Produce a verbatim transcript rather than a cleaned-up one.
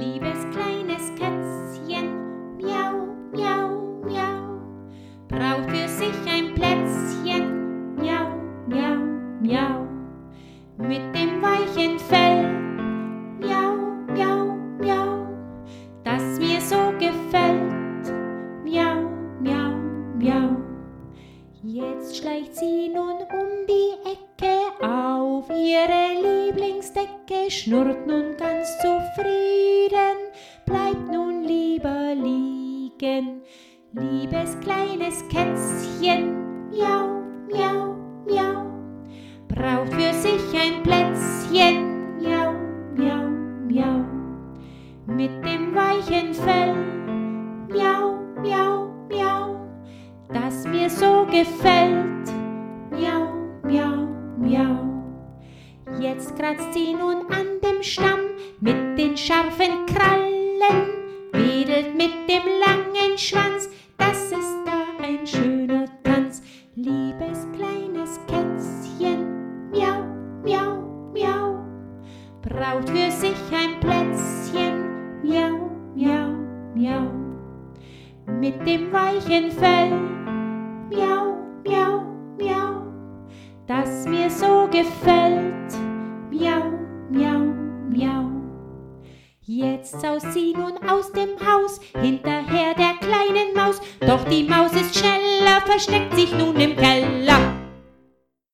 liebes kleines Kätzchen, miau, miau, miau, braucht für sich ein Plätzchen, miau, miau, miau, mit dem weichen Fell, miau, miau, miau, das mir so gefällt, miau, miau, miau. Jetzt schleicht sie nun um die Ecke auf ihre Lieblingsdecke, schnurrt nun ganz zufrieden, bleibt nun lieber liegen. Liebes kleines Kätzchen, miau, miau, miau, braucht für sich ein Plätzchen, miau, miau, miau, mit dem weichen Fell, miau, miau, miau, das mir so gefällt, miau, miau, miau. Jetzt kratzt sie nun an dem Stamm mit den scharfen Krallen, wedelt mit dem langen Schwanz, das ist da ein schöner Tanz. Liebes kleines Kätzchen, miau, miau, miau, braucht für sich ein Plätzchen, miau, miau, miau, mit dem weichen Fell, miau, miau, miau, das mir so gefällt, miau, miau, miau. Jetzt saust sie nun aus dem Haus, hinterher der kleinen Maus, doch die Maus ist schneller, versteckt sich nun im Keller.